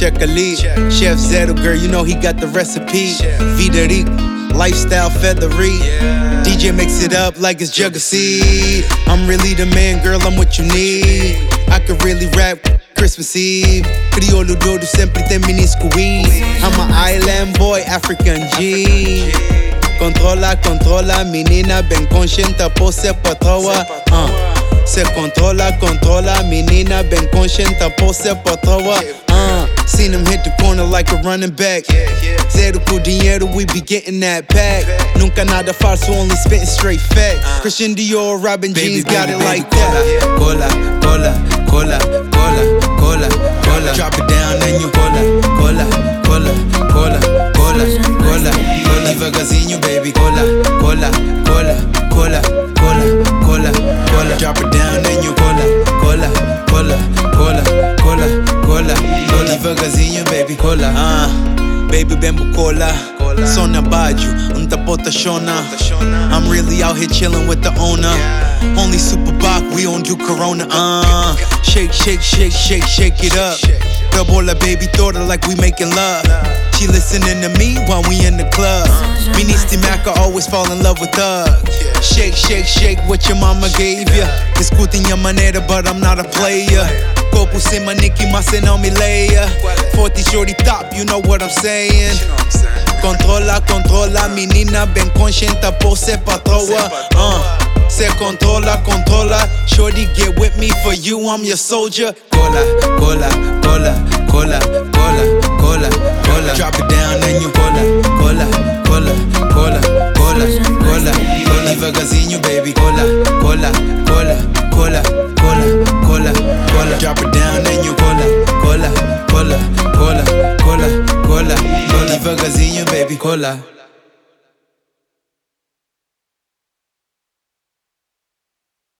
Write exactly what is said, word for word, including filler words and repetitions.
check ali. Chef Zero, girl, you know he got the recipe. Vida rico, lifestyle feathery. D J mix it up like it's jug of seed. I'm really the man, girl, I'm what you need. I could really rap Christmas Eve. Criollo dodo sempre tem mini squeeze. I'm an island boy, African G. Controla, controla, menina bem consciente, pose patroa. Uh. Se controla, controla, menina bem consciente, pose patroa. Uh. Seen him hit the corner like a running back. Zero com dinheiro, we be getting that pack. Nunca nada falso, only spitting straight facts. Christian Dior, Robin Jeans, got it like that. Cola, cola, cola, cola, cola, cola. Drop it down and you cola, cola, cola, cola, cola, cola, cola. Devagarzinho, baby. Cola, cola, cola, cola, cola, cola, cola. Drop it down and you cola, cola, cola, cola, cola, cola, cola. Devagarzinho, baby. Cola, ah, baby bembo cola. Sona baggio, un tapota shona. I'm really out here chillin' with the owner. Only super Bach, we don't do Corona. Uh, shake, shake, shake, shake, shake it up. Bola baby daughter like we making love. She listening to me while we in the club. Ministi Maca always fall in love with thugs. Shake, shake, shake what your mama gave ya. Discutem a maneira, but I'm not a player. Corpo sem manique, mas cê não me leia. Forty shorty top, you know what I'm saying. Controla, controla, menina bem consciente, pose patroa. Uh. Se controla, controla, shorty get with me for you, I'm your soldier. Cola, cola, cola, cola, cola, cola, cola. Drop it down and you cola, cola, cola, cola, cola, cola, cola. Devagarzinho, baby. Cola, cola, cola, cola, cola, cola, cola. Drop it down and you cola, cola, cola, cola, cola, cola, cola. Devagarzinho, baby. Cola.